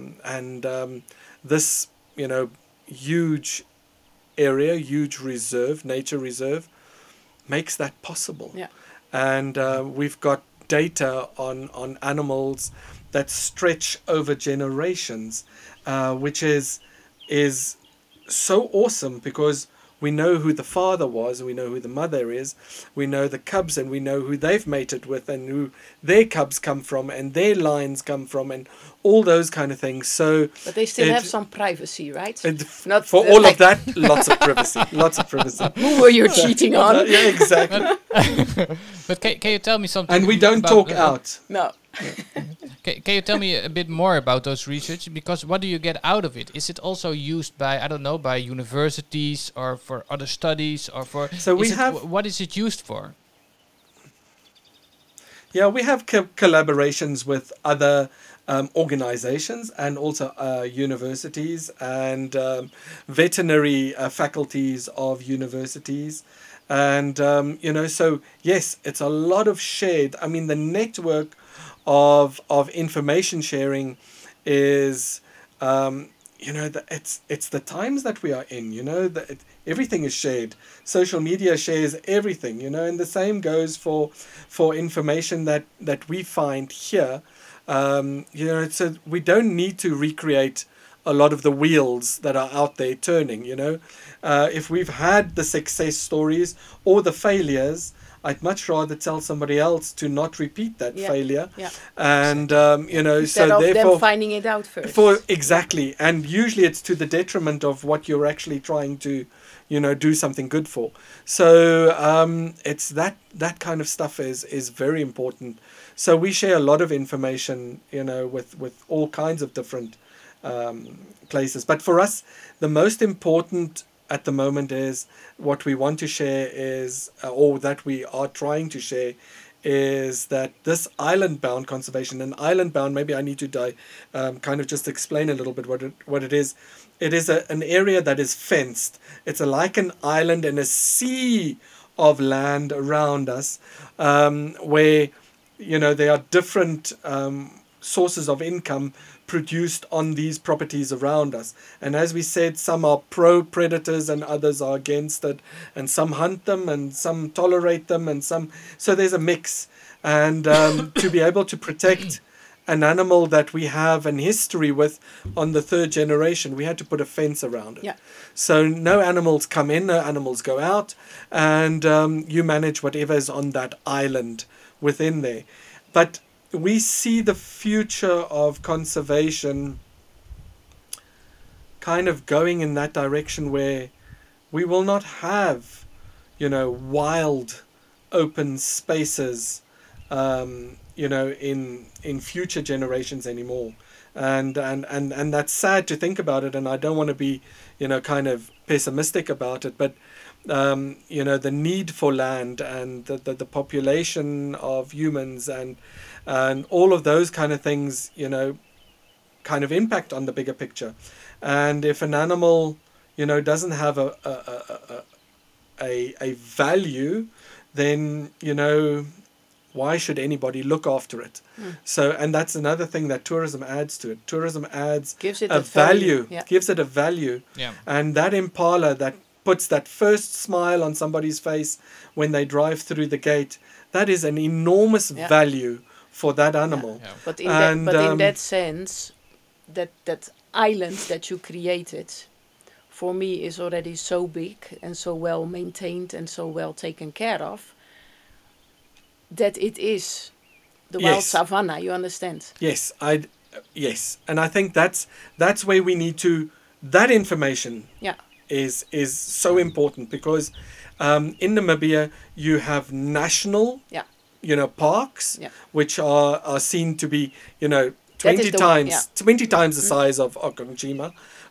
This, huge area, huge reserve, nature reserve, makes that possible. Yeah. And we've got data on animals that stretch over generations, which is so awesome because we know who the father was, we know who the mother is, we know the cubs, and we know who they've mated with and who their cubs come from and their lines come from and all those kind of things. So, but they still have some privacy, right? Not for all of that, lots of privacy. Lots of privacy. Who were you cheating on? Yeah, exactly. But can you tell me something? And we don't talk out. No. Can you tell me a bit more about those research? Because what do you get out of it? Is it also used by, I don't know, by universities or for other studies or for... So what is it used for? Yeah, we have collaborations with other organizations and also universities and veterinary faculties of universities. And, so yes, it's a lot of shared. I mean, the network of information sharing is, it's the times that we are in, everything is shared. Social media shares everything, and the same goes for information that we find here. So we don't need to recreate a lot of the wheels that are out there turning, if we've had the success stories or the failures, I'd much rather tell somebody else to not repeat that Yeah. failure. Yeah. And you know, Instead so of them therefore, finding it out first. for exactly, and usually it's to the detriment of what you're actually trying to, you know, do something good for. So it's that kind of stuff is very important. So we share a lot of information, you know, with all kinds of different places. But for us, the most important at the moment is what we want to share is, or that we are trying to share, is that this island-bound conservation, and island-bound, maybe I need to kind of just explain a little bit what it is. It is an area that is fenced. It's like an island and a sea of land around us, where, you know, there are different sources of income produced on these properties around us. And as we said, some are pro-predators and others are against it, and some hunt them and some tolerate them, and some, so there's a mix. And to be able to protect an animal that we have an history with on the third generation, we had to put a fence around it. Yeah. So no animals come in, no animals go out, and you manage whatever is on that island within there. But we see the future of conservation kind of going in that direction where we will not have, you know, wild open spaces, you know, in future generations anymore. And that's sad to think about it, and I don't want to be, you know, kind of pessimistic about it, but you know, the need for land and the population of humans and all of those kind of things, you know, kind of impact on the bigger picture. And if an animal, you know, doesn't have a value, then, you know, why should anybody look after it? So, and that's another thing that tourism adds to it. Tourism adds Gives it a value, Yeah. gives it a value. Yeah. And that impala that puts that first smile on somebody's face when they drive through the gate, that is an enormous Yeah. value for that animal. Yeah. But And, in that sense, that island that you created, for me, is already so big and so well maintained and so well taken care of, that it is the wild Yes. savannah. You understand? Yes, yes, and I think that's where we need to. That information Yeah. is so important because in Namibia you have national, Yeah. you know, parks, Yeah. which are seen to be, you know, That is 20 times the size of Okangchima,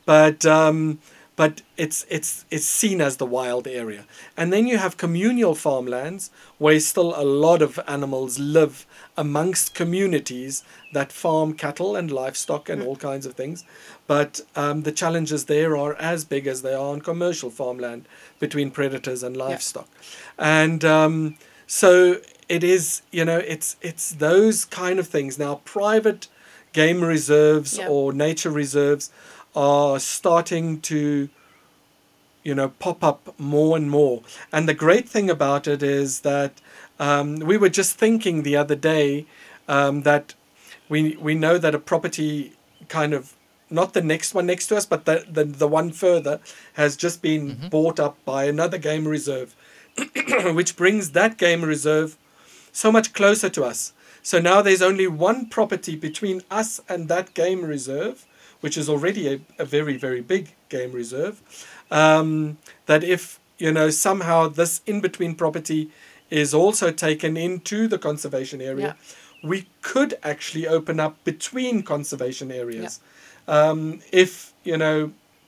but it's seen as the wild area. And then you have communal farmlands where still a lot of animals live amongst communities that farm cattle and livestock and all kinds of things. But the challenges there are as big as they are on commercial farmland between predators and livestock. And so it is, you know, it's those kind of things. Now, private game reserves or nature reserves are starting to, you know, pop up more and more. And the great thing about it is that we were just thinking the other day that we know that a property kind of, not the next one next to us, but the one further has just been bought up by another game reserve, which brings that game reserve so much closer to us. So now there's only one property between us and that game reserve, which is already a very, very big game reserve, that if, you know, somehow this in-between property is also taken into the conservation area, we could actually open up between conservation areas. If, you know,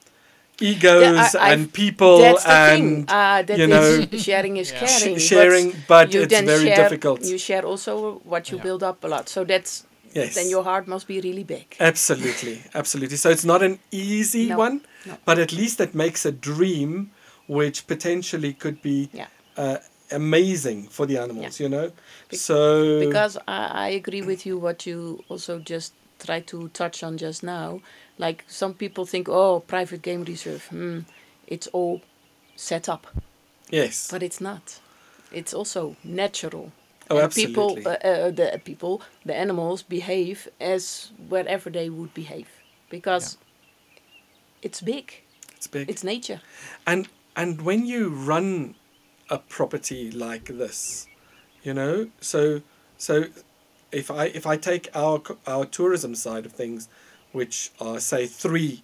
egos and people that's the and, thing. you know, Sharing is caring. sharing, but you it's then very difficult. You share also what you build up a lot. So that's, then your heart must be really big. Absolutely, absolutely. So it's not an easy one, but at least it makes a dream which potentially could be amazing for the animals, you know. Because I agree with you what you also just tried to touch on just now. Like some people think, oh, private game reserve, it's all set up. Yes. But it's not. It's also natural. Oh, and absolutely. The animals behave as wherever they would behave, because it's big. It's big. It's nature. And when you run a property like this, you know. So if I take our tourism side of things, which are say 3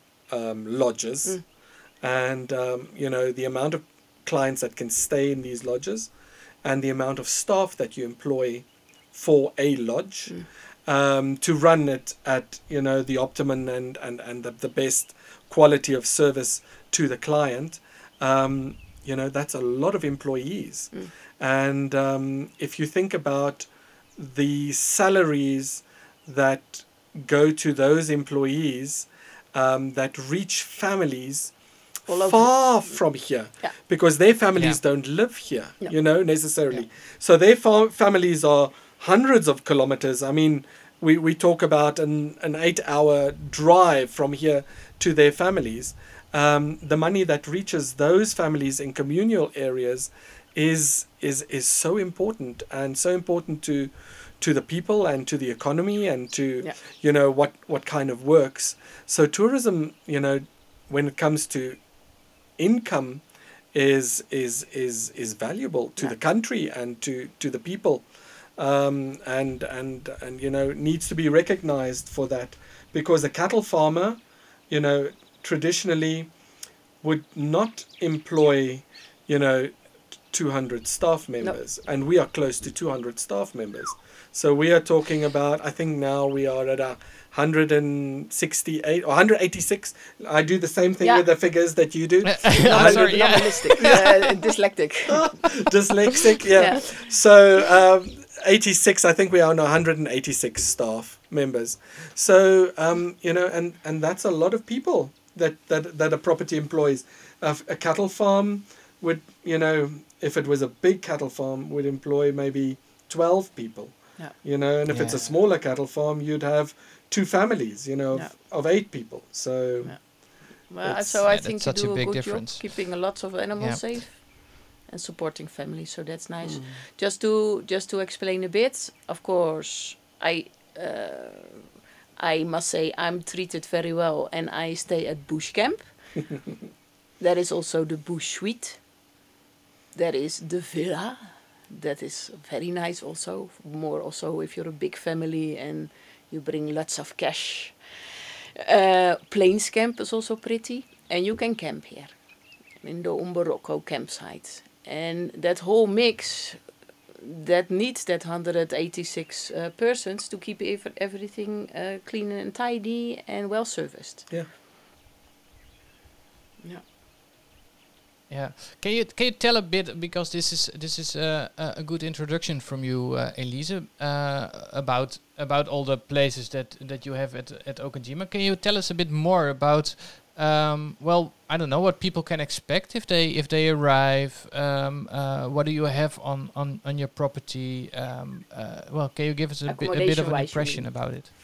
lodges, and you know, the amount of clients that can stay in these lodges, and the amount of staff that you employ for a lodge, to run it at, you know, the optimum and the best quality of service to the client, you know, that's a lot of employees. And if you think about the salaries that go to those employees, that reach families All over. far from here, Yeah. because their families Yeah. don't live here, No. you know, necessarily. So their families are hundreds of kilometers. I mean, we talk about an 8-hour drive from here to their families. The money that reaches those families in communal areas is so important, and so important to the people and to the economy and to Yeah. you know what kind of works. So tourism, you know, when it comes to income, is valuable to Yeah. the country and to the people, and you know, needs to be recognized for that, because a cattle farmer, you know, traditionally would not employ, you know, 200 staff members, and we are close to 200 staff members. So we are talking about, I think now we are at 168 or 186. I do the same thing Yeah. with the figures that you do. Sorry, yeah. Nominalistic, dyslectic. Dyslexic, yeah. Yeah. So 86, I think we are on 186 staff members. So you know, and that's a lot of people that a property employs. A cattle farm would, you know, if it was a big cattle farm, would employ maybe 12 people. Yeah. You know, and if it's a Yeah. smaller cattle farm, you'd have 2 families, you know, Yeah. of 8 people. So Yeah. Well, It's- so Yeah, I that's think you such a do a big good difference. job keeping a lot of animals Yeah. safe and supporting families. So that's nice. Mm. Just to explain a bit. Of course, I must say I'm treated very well, and I stay at Bush Camp. There is also the Bush Suite. There is the villa. That is very nice also. More also if you're a big family and you bring lots of cash. Plains Camp is also pretty. And you can camp here in the Umberocco campsite. And that whole mix, that needs that 186 persons to keep everything clean and tidy and well serviced. yeah. Yeah. Yeah. Can you tell a bit, because this is a good introduction from you, Elise, about all the places that you have at Okanjima. Can you tell us a bit more about well, I don't know, what people can expect if they arrive? What do you have on your property? Well, can you give us a bit of an Accommodation-wise, you impression mean? about it?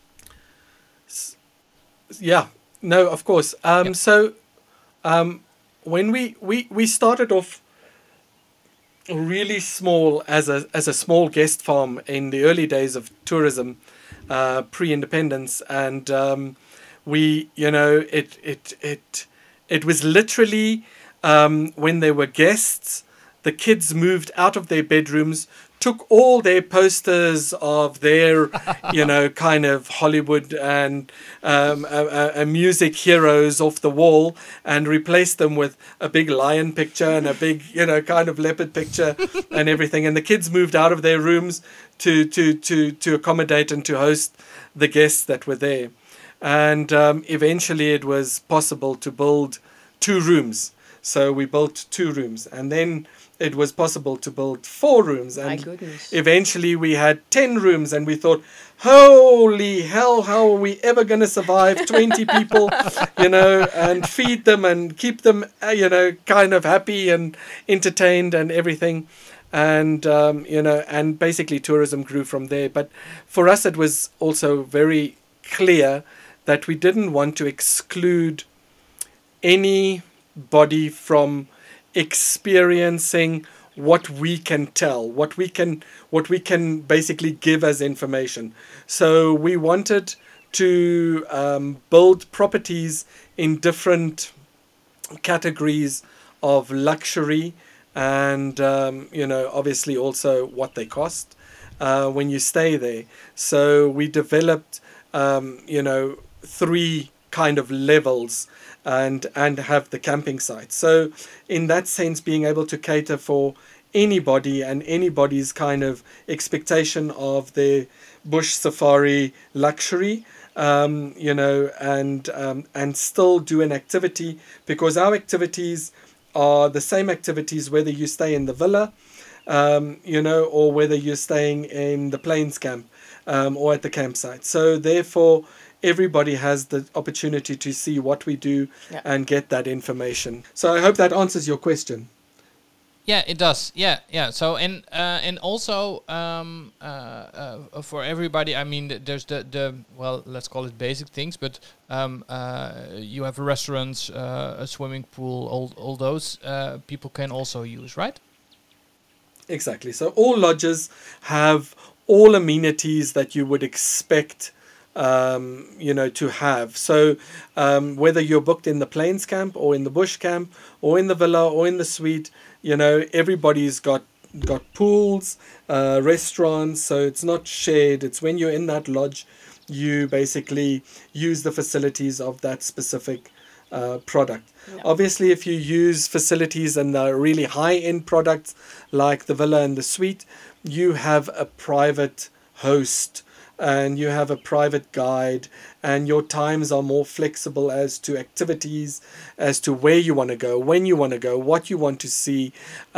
Yeah, no, of course. Yeah. So when we started off really small as a small guest farm in the early days of tourism, pre-independence, and we, you know, it was literally when there were guests, the kids moved out of their bedrooms, took all their posters of their, you know, kind of Hollywood and music heroes off the wall, and replaced them with a big lion picture and a big, you know, kind of leopard picture and everything. And the kids moved out of their rooms to accommodate and to host the guests that were there. And eventually it was possible to build 2 rooms. So we built 2 rooms, and then it was possible to build 4 rooms. My And goodness. eventually we had 10 rooms, and we thought, holy hell, how are we ever going to survive 20 people, you know, and feed them and keep them, you know, kind of happy and entertained and everything. And, you know, and basically tourism grew from there. But for us, it was also very clear that we didn't want to exclude anybody from experiencing what we can tell, what we can basically give as information. So we wanted to build properties in different categories of luxury, and obviously also what they cost when you stay there. So we developed 3 kind of levels and have the camping site. So in that sense, being able to cater for anybody and anybody's kind of expectation of their bush safari luxury, and still do an activity, because our activities are the same activities whether you stay in the villa, or whether you're staying in the plains camp, or at the campsite. So therefore, everybody has the opportunity to see what we do and get that information. So I hope that answers your question. Yeah, it does. Yeah. So and also for everybody, I mean, there's the well, let's call it basic things, but you have restaurants, a swimming pool, all those people can also use, right? Exactly. So all lodges have all amenities that you would expect to have. So whether you're booked in the plains camp or in the bush camp or in the villa or in the suite, everybody's got pools, restaurants. So it's not shared. It's when you're in that lodge, you basically use the facilities of that specific product. No. Obviously, if you use facilities and the really high-end products like the villa and the suite, you have a private host and you have a private guide, and your times are more flexible as to activities, as to where you want to go, when you want to go, what you want to see,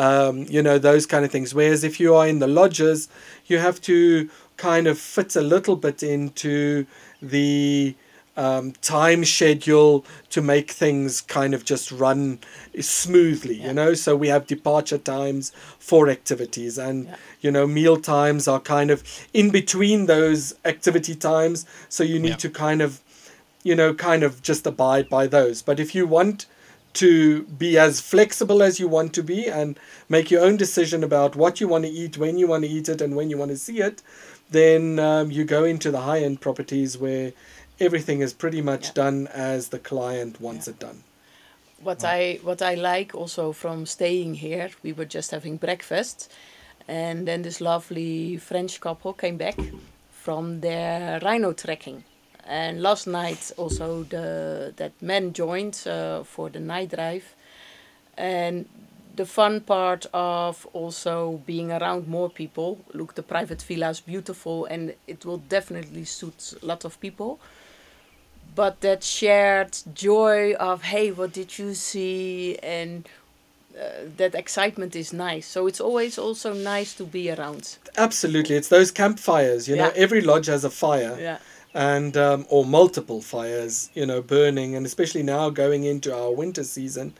those kind of things. Whereas if you are in the lodges, you have to kind of fit a little bit into the time schedule to make things kind of just run smoothly, so we have departure times for activities, and meal times are kind of in between those activity times, so you need to kind of just abide by those. But if you want to be as flexible as you want to be and make your own decision about what you want to eat, when you want to eat it, and when you want to see it, then you go into the high-end properties where everything is pretty much done as the client wants it done. What I like also from staying here, we were just having breakfast, and then this lovely French couple came back from their rhino trekking. And last night also that man joined for the night drive. And the fun part of also being around more people, look, the private villa is beautiful and it will definitely suit a lot of people. But that shared joy of, hey, what did you see? And that excitement is nice. So it's always also nice to be around. Absolutely. It's those campfires. Every lodge has a fire. Yeah. And or multiple fires, burning. And especially now going into our winter season,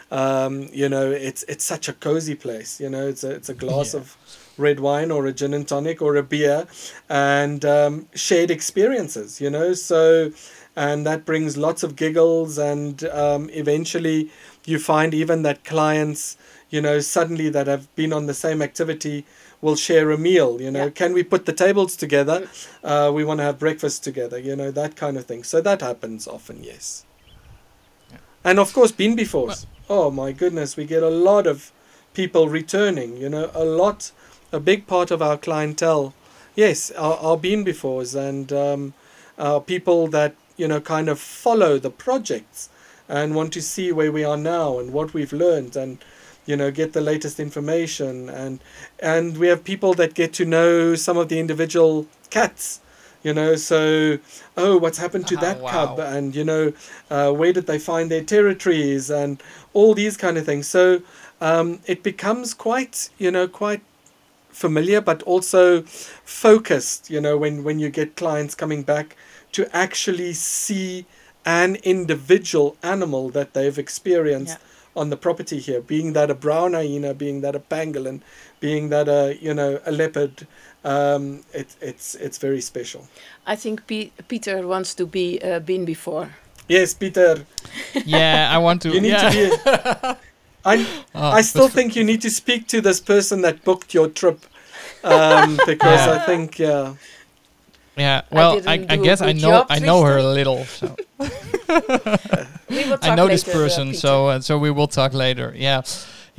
it's such a cozy place. It's a glass of red wine or a gin and tonic or a beer, and shared experiences, so... And that brings lots of giggles, and eventually you find even that clients, suddenly that have been on the same activity will share a meal, Can we put the tables together? We want to have breakfast together, that kind of thing. So that happens often, yes. Yeah. And of course, bean befores. Oh my goodness, we get a lot of people returning, a big part of our clientele, yes, are bean befores, and people that kind of follow the projects and want to see where we are now and what we've learned, and get the latest information, and we have people that get to know some of the individual cats, so what's happened to that cub, and where did they find their territories, and all these kind of things. So it becomes quite familiar, but also focused, when you get clients coming back to actually see an individual animal that they've experienced on the property here, being that a brown hyena, being that a pangolin, being that a leopard. It's very special. I think Peter wants to be been before. Yes, Peter. Yeah, I want to. You need to be. I still think you need to speak to this person that booked your trip, because I think Yeah, well, I guess I know her a little. So. We will talk I know later, this person, so we will talk later. Yeah,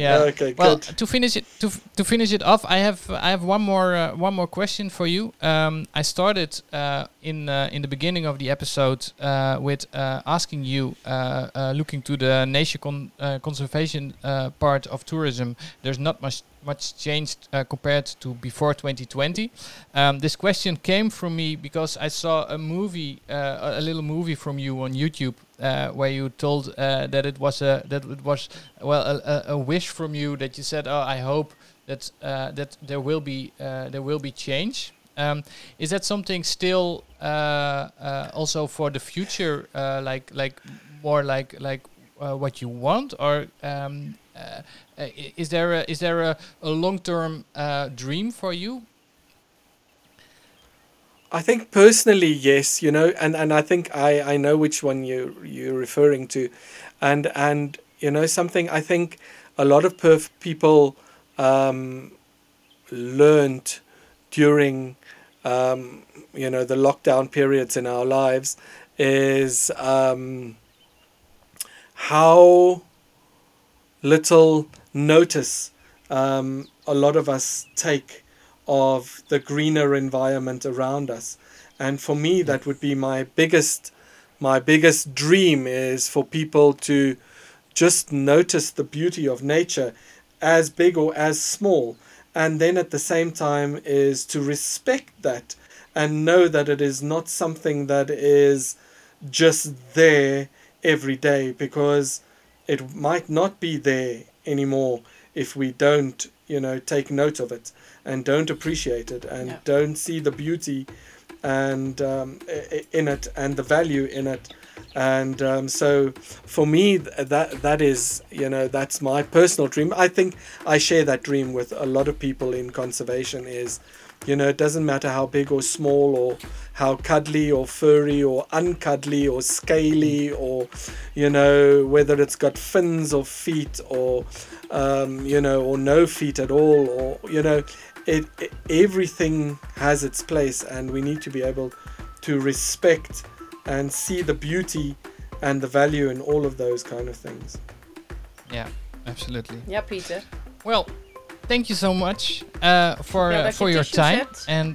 Yeah. Okay, Well, good. to finish it off, I have one more question for you. I started in the beginning of the episode with asking you, looking to the nature conservation part of tourism. There's not much changed compared to before 2020. This question came from me because I saw a movie, a little movie from you on YouTube, where you told that it was a wish from you, that you said, "Oh, I hope that that there will be change." Is that something still also for the future, like more like what you want, or is there a long-term dream for you? I think personally, yes, and I think I know which one you're referring to, and something I think a lot of people learned during the lockdown periods in our lives is how little notice a lot of us take of the greener environment around us. And for me, that would be my biggest dream, is for people to just notice the beauty of nature, as big or as small, and then at the same time is to respect that and know that it is not something that is just there every day, because it might not be there anymore if we don't take note of it and don't appreciate it and don't see the beauty and in it and the value in it. And so for me, that is, that's my personal dream. I think I share that dream with a lot of people in conservation, is, it doesn't matter how big or small, or how cuddly or furry or uncuddly or scaly, or, whether it's got fins or feet, or, or no feet at all, or, everything has its place, and we need to be able to respect and see the beauty and the value in all of those kind of things. Yeah, absolutely. Yeah, Peter. Well, thank you so much for your time and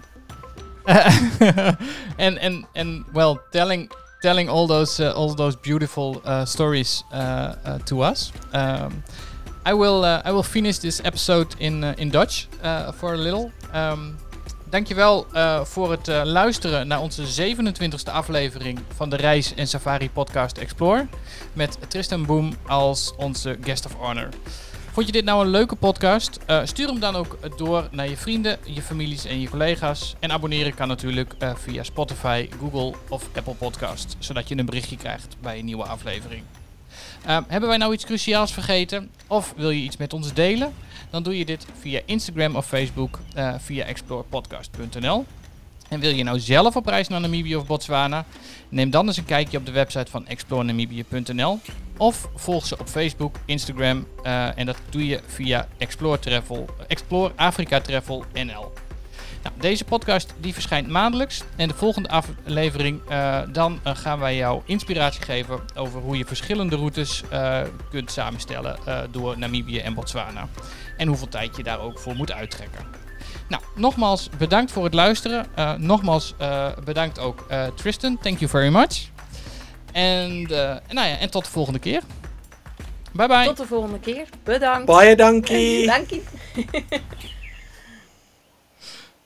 and well, telling all those beautiful stories to us. I will finish this episode in Dutch for a little. Dankjewel voor het luisteren naar onze 27e aflevering van de Reis en Safari podcast Explore, met Tristan Boom als onze guest of honor. Vond je dit nou een leuke podcast? Stuur hem dan ook door naar je vrienden, je families en je collega's. En abonneren kan natuurlijk via Spotify, Google of Apple Podcast, zodat je een berichtje krijgt bij een nieuwe aflevering. Hebben wij nou iets cruciaals vergeten? Of wil je iets met ons delen? Dan doe je dit via Instagram of Facebook, via explorepodcast.nl. En wil je nou zelf op reis naar Namibië of Botswana? Neem dan eens een kijkje op de website van explorenamibia.nl. Of volg ze op Facebook, Instagram en dat doe je via Explore Afrika Travel NL. Nou, deze podcast die verschijnt maandelijks en de volgende aflevering dan gaan wij jou inspiratie geven over hoe je verschillende routes kunt samenstellen door Namibië en Botswana. En hoeveel tijd je daar ook voor moet uittrekken. Nou, nogmaals bedankt voor het luisteren. Nogmaals bedankt ook Tristan. Thank you very much. En tot de volgende keer. Bye bye. Tot de volgende keer. Bedankt. Bye, dankie. Dankie.